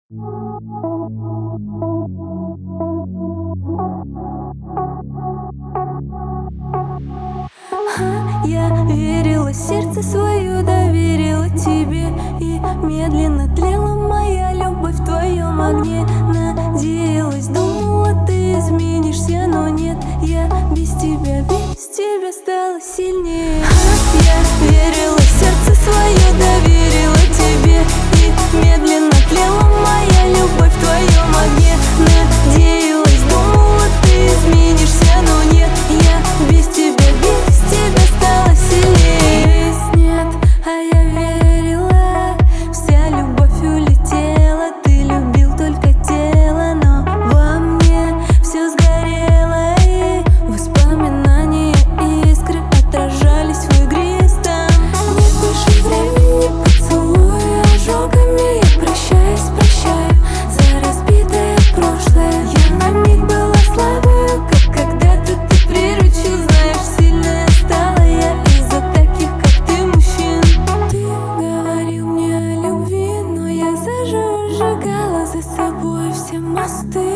Я верила, сердце свое доверила тебе, и медленно тлела моя любовь в твоем огне. Надеялась, думала, ты изменишься, но нет, я без тебя стала сильнее. Я верила, сердце свое доверила тебе, и медленно тлела моя любовь в твоем огне. Надеялась, думала, ты изменишься, но нет, я без тебя стала сильнее. Нет, а я верила, вся любовь улетела. Ты любил только тело, но во мне все сгорело, и воспоминания искры отражались в игристом. Нет больше времени, поцелуя ожогами. Я прощаю за разбитое прошлое. Я на миг была слабою, как когда-то ты приручил. Знаешь, сильная стала я из-за таких, как ты, мужчин. Ты говорил мне о любви, но я заживо сжигала за собой все мосты.